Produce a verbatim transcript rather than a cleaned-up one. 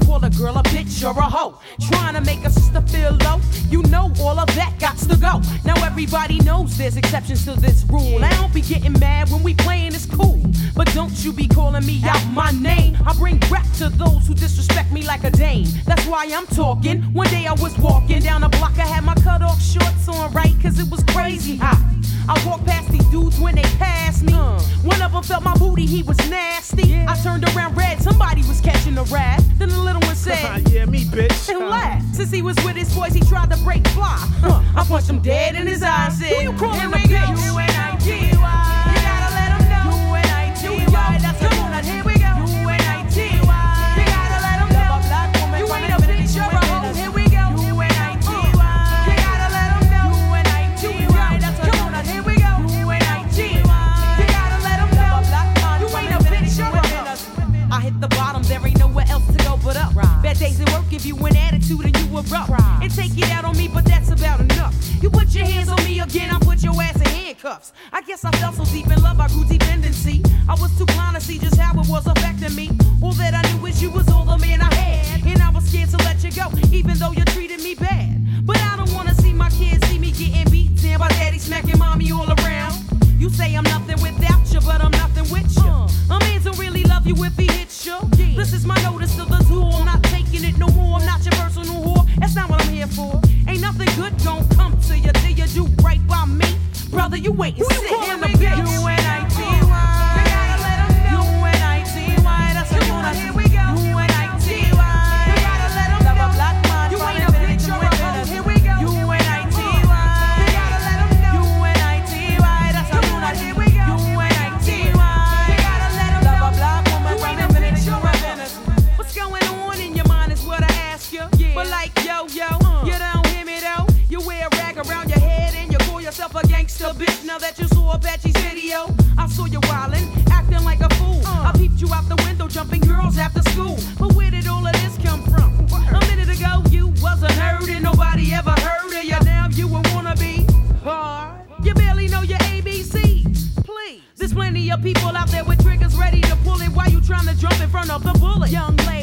call a girl a bitch or a hoe. Trying to make a sister feel low, you know all of that gots to go. Now everybody knows there's exceptions to this rule. I don't be getting mad when we playing, it's cool. But don't you be calling me out my name. I bring rap to those who disrespect me like a dame. That's why I'm talking. One day I was walking down the block, I had my cut off shorts on, right? Cause it was crazy hot. I walked past these dudes when they passed me. Uh. One of them felt my booty, he was nasty. Yeah. I turned around red, somebody was catching a rat. Then the little one said, yeah, me, bitch. And laughed. Since he was with his boys, he tried to break fly. Uh. I punched him dead in his eyes. Said, who you calling a bitch? U N I T Y. You gotta let him know. U N I T Y. That's the one that here we go. U N I T Y. You gotta let him know. You ain't a bitch, you're a hoe. Here we go. U N I T Y. You gotta let him know. U N I T Y. That's the one that here we go. U N I T Y. You gotta let him know. You ain't a bitch, you're a hoe. I hit the bottom, there ain't nowhere else to go but up. Right. Bad days at work give you an attitude and you erupt. Right. It take it out on me, but that's about enough. You put your hands on me again, I put your ass in handcuffs. I guess I fell so deep in love, I grew dependency. I was too blind to see just how it was affecting me. All that I knew is you was all the man I had, and I was scared to let you go, even though you treated me bad. But I don't wanna see my kids see me getting beat down by daddy smacking mommy all around. You say I'm nothing without you, but I'm nothing with you. Uh. A man don't really love you if he hits you. Yeah. This is my notice to the tool. I'm not taking it no more. I'm not your personal whore. That's not what I'm here for. Ain't nothing good gon' come to you till you do right by me. Brother, you wait and sit in the bitch. U N I T Y. You gotta let 'em know. U N I T Y. That's the one. Here we go. U N I T Y. You gotta let 'em know. Black man, you ain't a bitch or a hoe. Here we go. U N I T Y. You gotta let 'em know. U N I T Y. That's the one. Here we go. U N I T Y. You gotta let 'em know. Black woman, you ain't a bitch or a hoe. What's going on in your mind is what I ask you. Yeah. But like yo yo, uh. you don't hear me though. You wear a rag around your head and you call yourself a gangster bitch. Now that you saw Apache's video, I saw you wildin', acting like a fool. Uh. I peeped you out the window, jumping girls after school. But where did all of this come from? A minute ago you wasn't heard and nobody ever heard of you. Now you a wannabe hard. You barely know your A B Cs. Please, there's plenty of people out there with triggers ready to pull it while you trying to jump in front of the bullet. Young lady,